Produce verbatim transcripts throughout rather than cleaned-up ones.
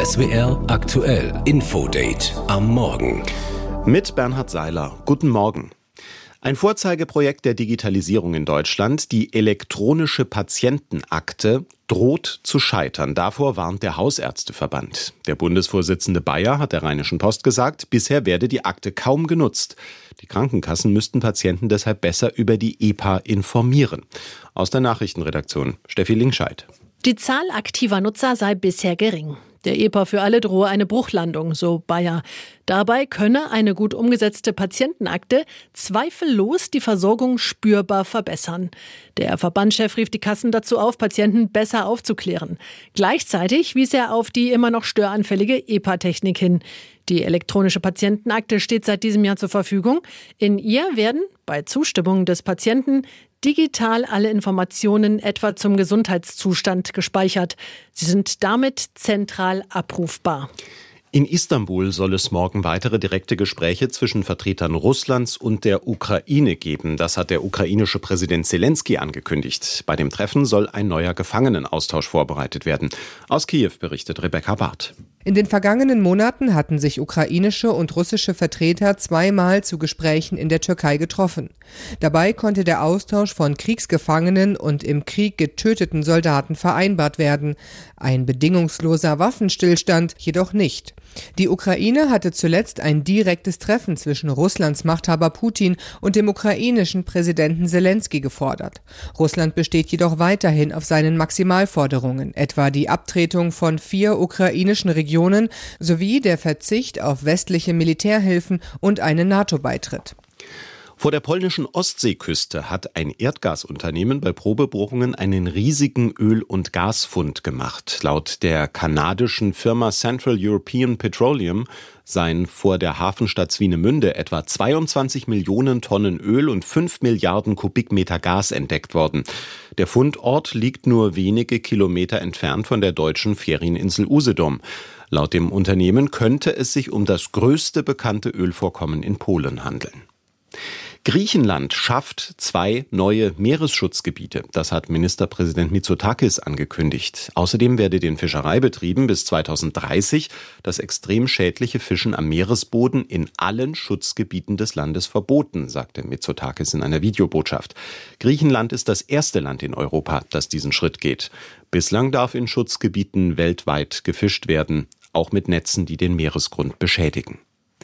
S W R aktuell Infodate am Morgen. Mit Bernhard Seiler. Guten Morgen. Ein Vorzeigeprojekt der Digitalisierung in Deutschland, die elektronische Patientenakte, droht zu scheitern. Davor warnt der Hausärzteverband. Der Bundesvorsitzende Bayer hat der Rheinischen Post gesagt, bisher werde die Akte kaum genutzt. Die Krankenkassen müssten Patienten deshalb besser über die E P A informieren. Aus der Nachrichtenredaktion Steffi Linkscheid. Die Zahl aktiver Nutzer sei bisher gering. Der E P A für alle drohe eine Bruchlandung, so Bayer. Dabei könne eine gut umgesetzte Patientenakte zweifellos die Versorgung spürbar verbessern. Der Verbandschef rief die Kassen dazu auf, Patienten besser aufzuklären. Gleichzeitig wies er auf die immer noch störanfällige E P A-Technik hin. Die elektronische Patientenakte steht seit diesem Jahr zur Verfügung. In ihr werden, bei Zustimmung des Patienten, digital alle Informationen etwa zum Gesundheitszustand gespeichert. Sie sind damit zentral abrufbar. In Istanbul soll es morgen weitere direkte Gespräche zwischen Vertretern Russlands und der Ukraine geben. Das hat der ukrainische Präsident Selenskyj angekündigt. Bei dem Treffen soll ein neuer Gefangenenaustausch vorbereitet werden. Aus Kiew berichtet Rebecca Barth. In den vergangenen Monaten hatten sich ukrainische und russische Vertreter zweimal zu Gesprächen in der Türkei getroffen. Dabei konnte der Austausch von Kriegsgefangenen und im Krieg getöteten Soldaten vereinbart werden. Ein bedingungsloser Waffenstillstand jedoch nicht. Die Ukraine hatte zuletzt ein direktes Treffen zwischen Russlands Machthaber Putin und dem ukrainischen Präsidenten Selenskyj gefordert. Russland besteht jedoch weiterhin auf seinen Maximalforderungen, etwa die Abtretung von vier ukrainischen Regionen sowie der Verzicht auf westliche Militärhilfen und einen NATO-Beitritt. Vor der polnischen Ostseeküste hat ein Erdgasunternehmen bei Probebohrungen einen riesigen Öl- und Gasfund gemacht. Laut der kanadischen Firma Central European Petroleum seien vor der Hafenstadt Swinemünde etwa zweiundzwanzig Millionen Tonnen Öl und fünf Milliarden Kubikmeter Gas entdeckt worden. Der Fundort liegt nur wenige Kilometer entfernt von der deutschen Ferieninsel Usedom. Laut dem Unternehmen könnte es sich um das größte bekannte Ölvorkommen in Polen handeln. Griechenland schafft zwei neue Meeresschutzgebiete. Das hat Ministerpräsident Mitsotakis angekündigt. Außerdem werde den Fischereibetrieben bis zweitausenddreißig das extrem schädliche Fischen am Meeresboden in allen Schutzgebieten des Landes verboten, sagte Mitsotakis in einer Videobotschaft. Griechenland ist das erste Land in Europa, das diesen Schritt geht. Bislang darf in Schutzgebieten weltweit gefischt werden, auch mit Netzen, die den Meeresgrund beschädigen.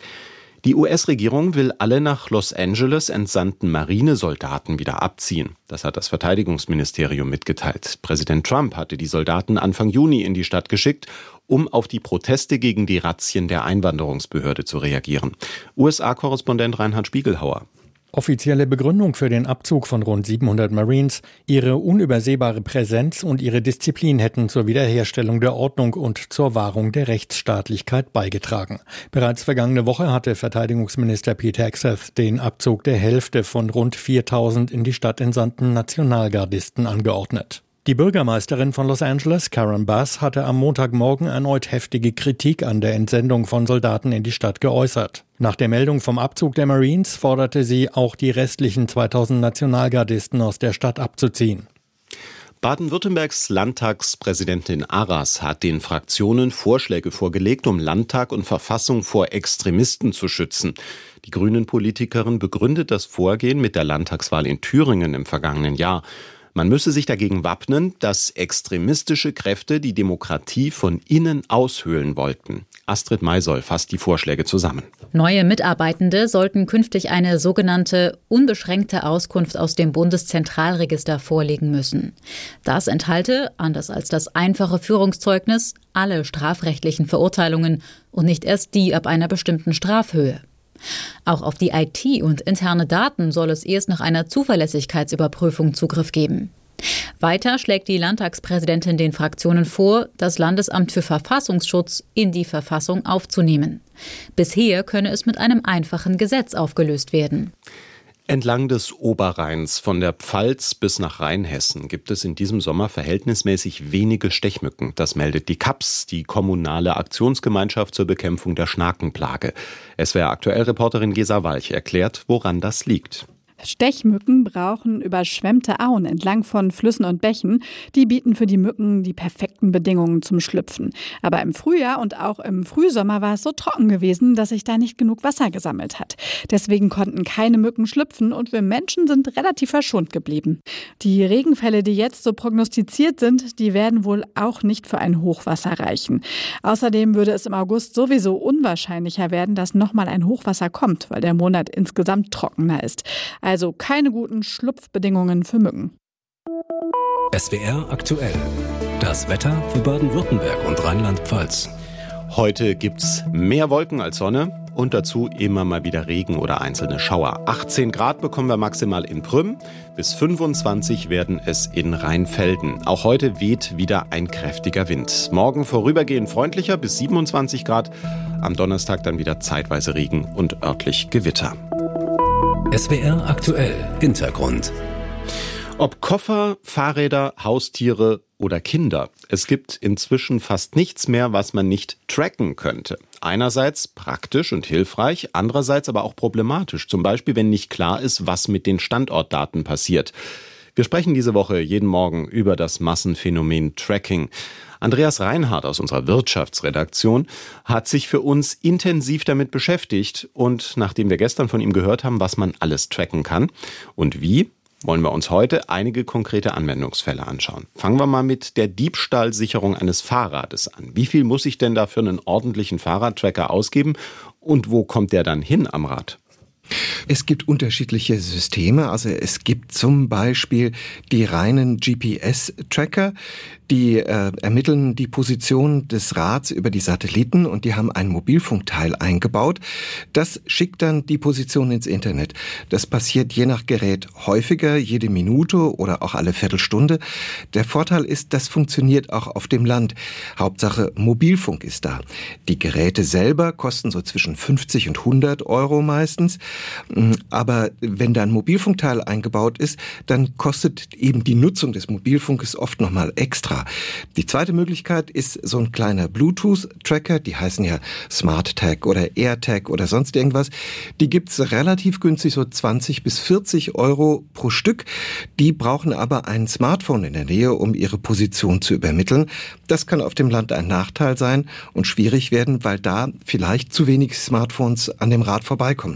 Die U S-Regierung will alle nach Los Angeles entsandten Marinesoldaten wieder abziehen. Das hat das Verteidigungsministerium mitgeteilt. Präsident Trump hatte die Soldaten Anfang Juni in die Stadt geschickt, um auf die Proteste gegen die Razzien der Einwanderungsbehörde zu reagieren. U S A-Korrespondent Reinhard Spiegelhauer. Offizielle Begründung für den Abzug von rund siebenhundert Marines: ihre unübersehbare Präsenz und ihre Disziplin hätten zur Wiederherstellung der Ordnung und zur Wahrung der Rechtsstaatlichkeit beigetragen. Bereits vergangene Woche hatte Verteidigungsminister Pete Hegseth den Abzug der Hälfte von rund viertausend in die Stadt entsandten Nationalgardisten angeordnet. Die Bürgermeisterin von Los Angeles, Karen Bass, hatte am Montagmorgen erneut heftige Kritik an der Entsendung von Soldaten in die Stadt geäußert. Nach der Meldung vom Abzug der Marines forderte sie, auch die restlichen zweitausend Nationalgardisten aus der Stadt abzuziehen. Baden-Württembergs Landtagspräsidentin Aras hat den Fraktionen Vorschläge vorgelegt, um Landtag und Verfassung vor Extremisten zu schützen. Die Grünen-Politikerin begründet das Vorgehen mit der Landtagswahl in Thüringen im vergangenen Jahr. Man müsse sich dagegen wappnen, dass extremistische Kräfte die Demokratie von innen aushöhlen wollten. Astrid Maisoll fasst die Vorschläge zusammen. Neue Mitarbeitende sollten künftig eine sogenannte unbeschränkte Auskunft aus dem Bundeszentralregister vorlegen müssen. Das enthalte, anders als das einfache Führungszeugnis, alle strafrechtlichen Verurteilungen und nicht erst die ab einer bestimmten Strafhöhe. Auch auf die I T und interne Daten soll es erst nach einer Zuverlässigkeitsüberprüfung Zugriff geben. Weiter schlägt die Landtagspräsidentin den Fraktionen vor, das Landesamt für Verfassungsschutz in die Verfassung aufzunehmen. Bisher könne es mit einem einfachen Gesetz aufgelöst werden. Entlang des Oberrheins von der Pfalz bis nach Rheinhessen gibt es in diesem Sommer verhältnismäßig wenige Stechmücken. Das meldet die K A P S, die kommunale Aktionsgemeinschaft zur Bekämpfung der Schnakenplage. S W R Aktuell-Reporterin Gesa Walch erklärt, woran das liegt. Stechmücken brauchen überschwemmte Auen entlang von Flüssen und Bächen. Die bieten für die Mücken die perfekten Bedingungen zum Schlüpfen. Aber im Frühjahr und auch im Frühsommer war es so trocken gewesen, dass sich da nicht genug Wasser gesammelt hat. Deswegen konnten keine Mücken schlüpfen und wir Menschen sind relativ verschont geblieben. Die Regenfälle, die jetzt so prognostiziert sind, die werden wohl auch nicht für ein Hochwasser reichen. Außerdem würde es im August sowieso unwahrscheinlicher werden, dass nochmal ein Hochwasser kommt, weil der Monat insgesamt trockener ist. Also keine guten Schlupfbedingungen für Mücken. S W R aktuell. Das Wetter für Baden-Württemberg und Rheinland-Pfalz. Heute gibt's mehr Wolken als Sonne und dazu immer mal wieder Regen oder einzelne Schauer. achtzehn Grad bekommen wir maximal in Prüm, bis fünfundzwanzig werden es in Rheinfelden. Auch heute weht wieder ein kräftiger Wind. Morgen vorübergehend freundlicher bis siebenundzwanzig Grad, am Donnerstag dann wieder zeitweise Regen und örtlich Gewitter. S W R aktuell Hintergrund. Ob Koffer, Fahrräder, Haustiere oder Kinder, es gibt inzwischen fast nichts mehr, was man nicht tracken könnte. Einerseits praktisch und hilfreich, andererseits aber auch problematisch. Zum Beispiel, wenn nicht klar ist, was mit den Standortdaten passiert. Wir sprechen diese Woche jeden Morgen über das Massenphänomen Tracking. Andreas Reinhardt aus unserer Wirtschaftsredaktion hat sich für uns intensiv damit beschäftigt. Und nachdem wir gestern von ihm gehört haben, was man alles tracken kann und wie, wollen wir uns heute einige konkrete Anwendungsfälle anschauen. Fangen wir mal mit der Diebstahlsicherung eines Fahrrades an. Wie viel muss ich denn da für einen ordentlichen Fahrradtracker ausgeben und wo kommt der dann hin am Rad? Es gibt unterschiedliche Systeme. Also es gibt zum Beispiel die reinen G P S-Tracker, die äh, ermitteln die Position des Rads über die Satelliten und die haben ein Mobilfunkteil eingebaut. Das schickt dann die Position ins Internet. Das passiert je nach Gerät häufiger, jede Minute oder auch alle Viertelstunde. Der Vorteil ist, das funktioniert auch auf dem Land. Hauptsache Mobilfunk ist da. Die Geräte selber kosten so zwischen fünfzig und hundert Euro meistens. Aber wenn da ein Mobilfunkteil eingebaut ist, dann kostet eben die Nutzung des Mobilfunkes oft nochmal extra. Die zweite Möglichkeit ist so ein kleiner Bluetooth-Tracker, die heißen ja SmartTag oder AirTag oder sonst irgendwas. Die gibt's relativ günstig, so zwanzig bis vierzig Euro pro Stück. Die brauchen aber ein Smartphone in der Nähe, um ihre Position zu übermitteln. Das kann auf dem Land ein Nachteil sein und schwierig werden, weil da vielleicht zu wenig Smartphones an dem Rad vorbeikommen.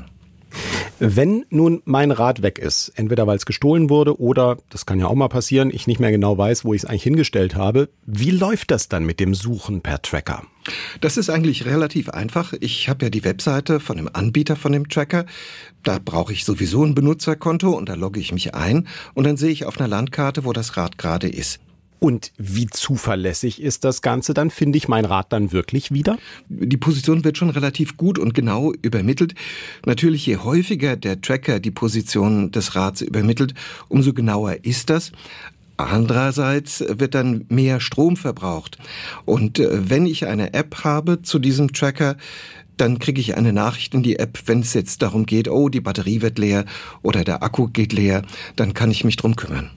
Wenn nun mein Rad weg ist, entweder weil es gestohlen wurde oder, das kann ja auch mal passieren, ich nicht mehr genau weiß, wo ich es eigentlich hingestellt habe, wie läuft das dann mit dem Suchen per Tracker? Das ist eigentlich relativ einfach. Ich habe ja die Webseite von dem Anbieter von dem Tracker. Da brauche ich sowieso ein Benutzerkonto und da logge ich mich ein und dann sehe ich auf einer Landkarte, wo das Rad gerade ist. Und wie zuverlässig ist das Ganze dann? Finde ich mein Rad dann wirklich wieder? Die Position wird schon relativ gut und genau übermittelt. Natürlich, je häufiger der Tracker die Position des Rads übermittelt, umso genauer ist das. Andererseits wird dann mehr Strom verbraucht. Und wenn ich eine App habe zu diesem Tracker, dann kriege ich eine Nachricht in die App, wenn es jetzt darum geht, oh, die Batterie wird leer oder der Akku geht leer, dann kann ich mich drum kümmern.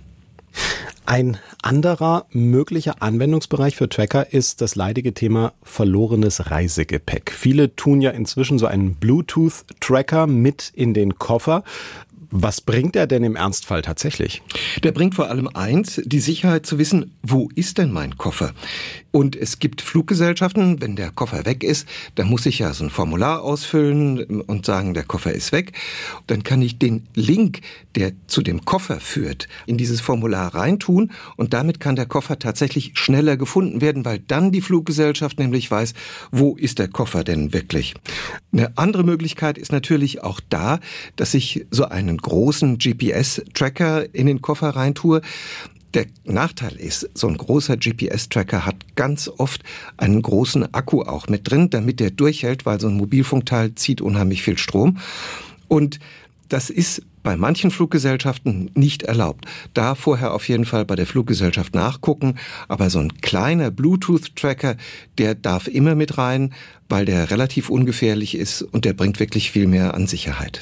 Ein anderer möglicher Anwendungsbereich für Tracker ist das leidige Thema verlorenes Reisegepäck. Viele tun ja inzwischen so einen Bluetooth-Tracker mit in den Koffer. Was bringt er denn im Ernstfall tatsächlich? Der bringt vor allem eins, die Sicherheit zu wissen, wo ist denn mein Koffer? Und es gibt Fluggesellschaften, wenn der Koffer weg ist, dann muss ich ja so ein Formular ausfüllen und sagen, der Koffer ist weg. Dann kann ich den Link, der zu dem Koffer führt, in dieses Formular reintun und damit kann der Koffer tatsächlich schneller gefunden werden, weil dann die Fluggesellschaft nämlich weiß, wo ist der Koffer denn wirklich? Eine andere Möglichkeit ist natürlich auch da, dass ich so einen großen G P S-Tracker in den Koffer reintue. Der Nachteil ist, so ein großer G P S-Tracker hat ganz oft einen großen Akku auch mit drin, damit der durchhält, weil so ein Mobilfunkteil zieht unheimlich viel Strom. Und das ist bei manchen Fluggesellschaften nicht erlaubt. Da vorher auf jeden Fall bei der Fluggesellschaft nachgucken. Aber so ein kleiner Bluetooth-Tracker, der darf immer mit rein, weil der relativ ungefährlich ist und der bringt wirklich viel mehr an Sicherheit.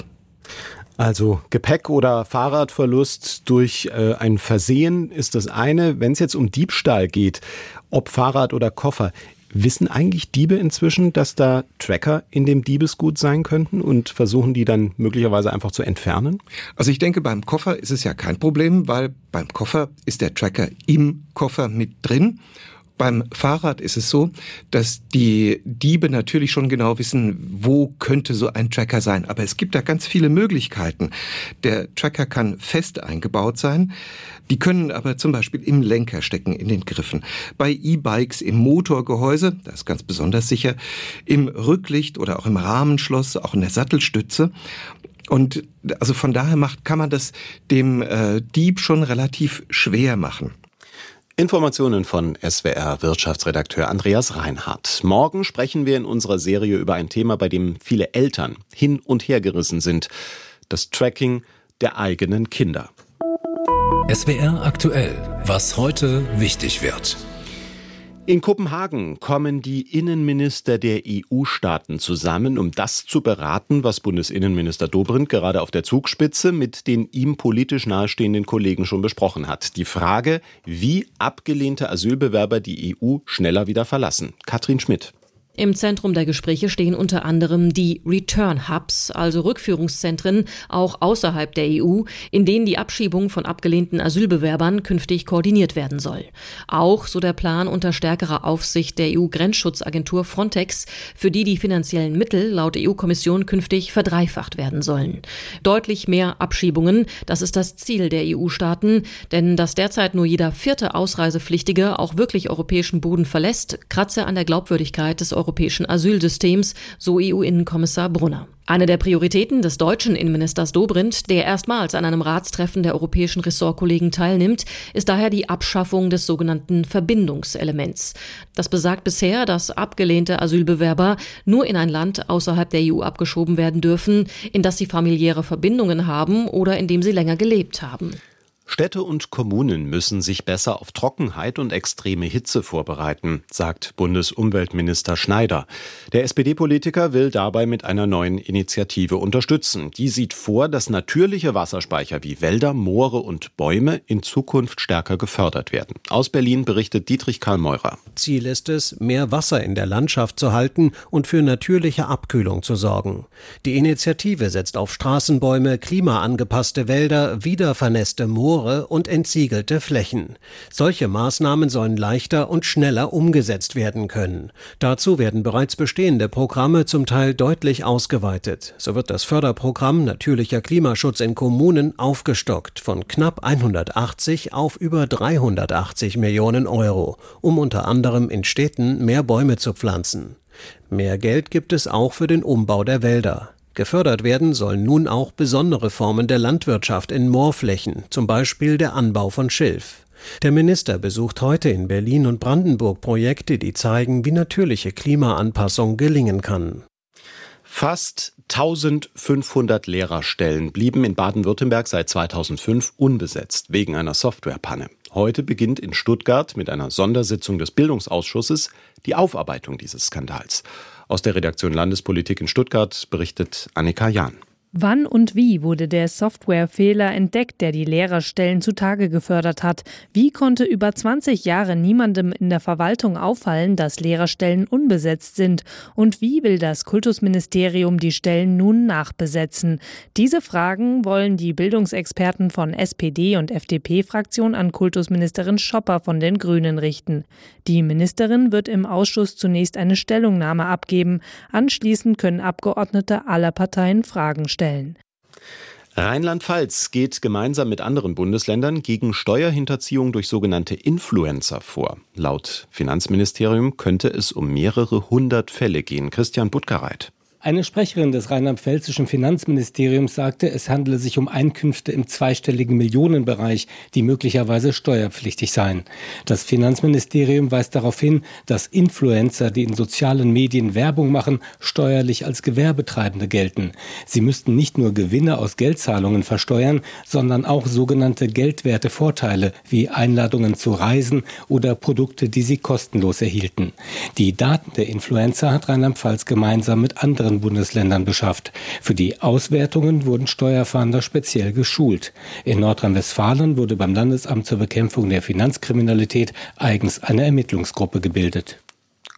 Also Gepäck oder Fahrradverlust durch äh, ein Versehen ist das eine. Wenn es jetzt um Diebstahl geht, ob Fahrrad oder Koffer, Wissen eigentlich Diebe inzwischen, dass da Tracker in dem Diebesgut sein könnten und versuchen die dann möglicherweise einfach zu entfernen? Also ich denke, beim Koffer ist es ja kein Problem, weil beim Koffer ist der Tracker im Koffer mit drin. Beim Fahrrad ist es so, dass die Diebe natürlich schon genau wissen, wo könnte so ein Tracker sein. Aber es gibt da ganz viele Möglichkeiten. Der Tracker kann fest eingebaut sein. Die können aber zum Beispiel im Lenker stecken, in den Griffen. Bei E-Bikes im Motorgehäuse, das ist ganz besonders sicher, im Rücklicht oder auch im Rahmenschloss, auch in der Sattelstütze. Und also von daher macht, kann man das dem äh, Dieb schon relativ schwer machen. Informationen von S W R-Wirtschaftsredakteur Andreas Reinhardt. Morgen sprechen wir in unserer Serie über ein Thema, bei dem viele Eltern hin und her gerissen sind. Das Tracking der eigenen Kinder. S W R aktuell. Was heute wichtig wird. In Kopenhagen kommen die Innenminister der E U-Staaten zusammen, um das zu beraten, was Bundesinnenminister Dobrindt gerade auf der Zugspitze mit den ihm politisch nahestehenden Kollegen schon besprochen hat. Die Frage, wie abgelehnte Asylbewerber die E U schneller wieder verlassen. Katrin Schmidt. Im Zentrum der Gespräche stehen unter anderem die Return Hubs, also Rückführungszentren, auch außerhalb der E U, in denen die Abschiebung von abgelehnten Asylbewerbern künftig koordiniert werden soll. Auch, so der Plan, unter stärkerer Aufsicht der E U-Grenzschutzagentur Frontex, für die die finanziellen Mittel laut E U-Kommission künftig verdreifacht werden sollen. Deutlich mehr Abschiebungen, das ist das Ziel der E U-Staaten, denn dass derzeit nur jeder vierte Ausreisepflichtige auch wirklich europäischen Boden verlässt, kratze an der Glaubwürdigkeit des europäischen Asylsystems, so E U-Innenkommissar Brunner. Eine der Prioritäten des deutschen Innenministers Dobrindt, der erstmals an einem Ratstreffen der europäischen Ressortkollegen teilnimmt, ist daher die Abschaffung des sogenannten Verbindungselements. Das besagt bisher, dass abgelehnte Asylbewerber nur in ein Land außerhalb der E U abgeschoben werden dürfen, in das sie familiäre Verbindungen haben oder in dem sie länger gelebt haben. Städte und Kommunen müssen sich besser auf Trockenheit und extreme Hitze vorbereiten, sagt Bundesumweltminister Schneider. Der S P D-Politiker will dabei mit einer neuen Initiative unterstützen. Die sieht vor, dass natürliche Wasserspeicher wie Wälder, Moore und Bäume in Zukunft stärker gefördert werden. Aus Berlin berichtet Dietrich Karl Meurer. Ziel ist es, mehr Wasser in der Landschaft zu halten und für natürliche Abkühlung zu sorgen. Die Initiative setzt auf Straßenbäume, klimaangepasste Wälder, wiedervernässte Moore und entsiegelte Flächen. Solche Maßnahmen sollen leichter und schneller umgesetzt werden können. Dazu werden bereits bestehende Programme zum Teil deutlich ausgeweitet. So wird das Förderprogramm Natürlicher Klimaschutz in Kommunen aufgestockt von knapp hundertachtzig auf über dreihundertachtzig Millionen Euro, um unter anderem in Städten mehr Bäume zu pflanzen. Mehr Geld gibt es auch für den Umbau der Wälder. Gefördert werden sollen nun auch besondere Formen der Landwirtschaft in Moorflächen, zum Beispiel der Anbau von Schilf. Der Minister besucht heute in Berlin und Brandenburg Projekte, die zeigen, wie natürliche Klimaanpassung gelingen kann. Fast eintausendfünfhundert Lehrerstellen blieben in Baden-Württemberg seit zweitausendfünf unbesetzt, wegen einer Softwarepanne. Heute beginnt in Stuttgart mit einer Sondersitzung des Bildungsausschusses die Aufarbeitung dieses Skandals. Aus der Redaktion Landespolitik in Stuttgart berichtet Annika Jahn. Wann und wie wurde der Softwarefehler entdeckt, der die Lehrerstellen zutage gefördert hat? Wie konnte über zwanzig Jahre niemandem in der Verwaltung auffallen, dass Lehrerstellen unbesetzt sind? Und wie will das Kultusministerium die Stellen nun nachbesetzen? Diese Fragen wollen die Bildungsexperten von S P D und F D P-Fraktion an Kultusministerin Schopper von den Grünen richten. Die Ministerin wird im Ausschuss zunächst eine Stellungnahme abgeben. Anschließend können Abgeordnete aller Parteien Fragen stellen. Rheinland-Pfalz geht gemeinsam mit anderen Bundesländern gegen Steuerhinterziehung durch sogenannte Influencer vor. Laut Finanzministerium könnte es um mehrere hundert Fälle gehen. Christian Buttgereit. Eine Sprecherin des rheinland-pfälzischen Finanzministeriums sagte, es handele sich um Einkünfte im zweistelligen Millionenbereich, die möglicherweise steuerpflichtig seien. Das Finanzministerium weist darauf hin, dass Influencer, die in sozialen Medien Werbung machen, steuerlich als Gewerbetreibende gelten. Sie müssten nicht nur Gewinne aus Geldzahlungen versteuern, sondern auch sogenannte geldwerte Vorteile wie Einladungen zu Reisen oder Produkte, die sie kostenlos erhielten. Die Daten der Influencer hat Rheinland-Pfalz gemeinsam mit anderen Bundesländern beschafft. Für die Auswertungen wurden Steuerfahnder speziell geschult. In Nordrhein-Westfalen wurde beim Landesamt zur Bekämpfung der Finanzkriminalität eigens eine Ermittlungsgruppe gebildet.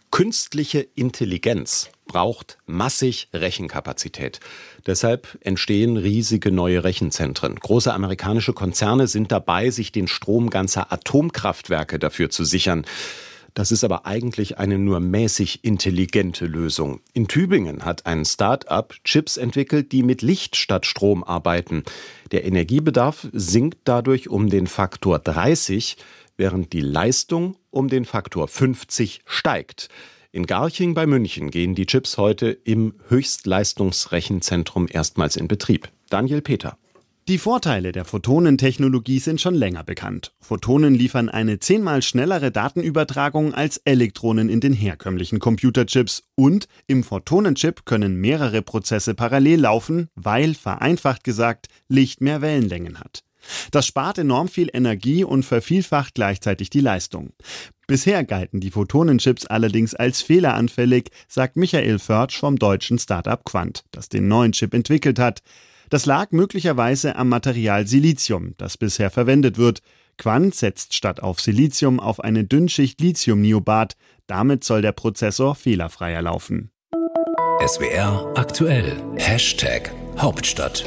Künstliche Intelligenz braucht massig Rechenkapazität. Deshalb entstehen riesige neue Rechenzentren. Große amerikanische Konzerne sind dabei, sich den Strom ganzer Atomkraftwerke dafür zu sichern. Das ist aber eigentlich eine nur mäßig intelligente Lösung. In Tübingen hat ein Start-up Chips entwickelt, die mit Licht statt Strom arbeiten. Der Energiebedarf sinkt dadurch um den Faktor dreißig, während die Leistung um den Faktor fünfzig steigt. In Garching bei München gehen die Chips heute im Höchstleistungsrechenzentrum erstmals in Betrieb. Daniel Peter. Die Vorteile der Photonentechnologie sind schon länger bekannt. Photonen liefern eine zehnmal schnellere Datenübertragung als Elektronen in den herkömmlichen Computerchips. Und im Photonenchip können mehrere Prozesse parallel laufen, weil, vereinfacht gesagt, Licht mehr Wellenlängen hat. Das spart enorm viel Energie und vervielfacht gleichzeitig die Leistung. Bisher galten die Photonenchips allerdings als fehleranfällig, sagt Michael Förtsch vom deutschen Start-up Quant, das den neuen Chip entwickelt hat. Das lag möglicherweise am Material Silizium, das bisher verwendet wird. Quant setzt statt auf Silizium auf eine Dünnschicht Lithiumniobat. Damit soll der Prozessor fehlerfreier laufen. S W R aktuell. Hashtag Hauptstadt.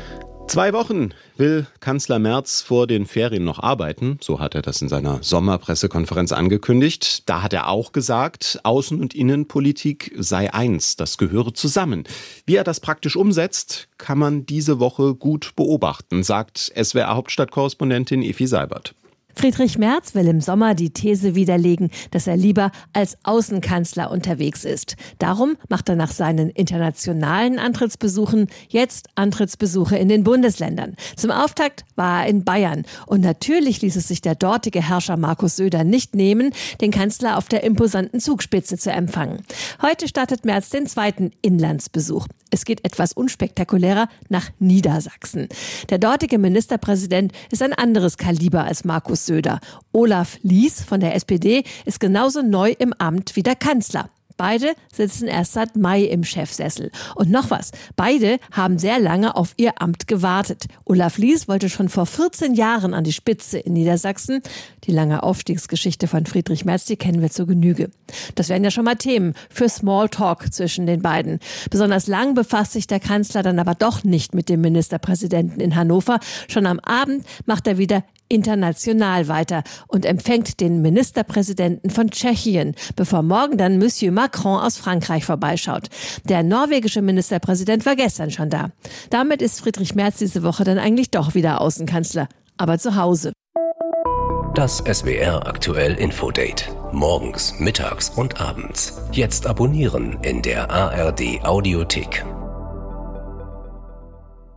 Zwei Wochen will Kanzler Merz vor den Ferien noch arbeiten. So hat er das in seiner Sommerpressekonferenz angekündigt. Da hat er auch gesagt, Außen- und Innenpolitik sei eins, das gehöre zusammen. Wie er das praktisch umsetzt, kann man diese Woche gut beobachten, sagt S W R-Hauptstadtkorrespondentin Effi Seibert. Friedrich Merz will im Sommer die These widerlegen, dass er lieber als Außenkanzler unterwegs ist. Darum macht er nach seinen internationalen Antrittsbesuchen jetzt Antrittsbesuche in den Bundesländern. Zum Auftakt war er in Bayern. Und natürlich ließ es sich der dortige Herrscher Markus Söder nicht nehmen, den Kanzler auf der imposanten Zugspitze zu empfangen. Heute startet Merz den zweiten Inlandsbesuch. Es geht etwas unspektakulärer nach Niedersachsen. Der dortige Ministerpräsident ist ein anderes Kaliber als Markus Söder. Olaf Lies von der S P D ist genauso neu im Amt wie der Kanzler. Beide sitzen erst seit Mai im Chefsessel. Und noch was, beide haben sehr lange auf ihr Amt gewartet. Olaf Lies wollte schon vor vierzehn Jahren an die Spitze in Niedersachsen. Die lange Aufstiegsgeschichte von Friedrich Merz, die kennen wir zur Genüge. Das wären ja schon mal Themen für Smalltalk zwischen den beiden. Besonders lang befasst sich der Kanzler dann aber doch nicht mit dem Ministerpräsidenten in Hannover. Schon am Abend macht er wieder international weiter und empfängt den Ministerpräsidenten von Tschechien, bevor morgen dann Monsieur Macron aus Frankreich vorbeischaut. Der norwegische Ministerpräsident war gestern schon da. Damit ist Friedrich Merz diese Woche dann eigentlich doch wieder Außenkanzler, aber zu Hause. Das S W R aktuell Infodate. Morgens, mittags und abends. Jetzt abonnieren in der A R D Audiothek.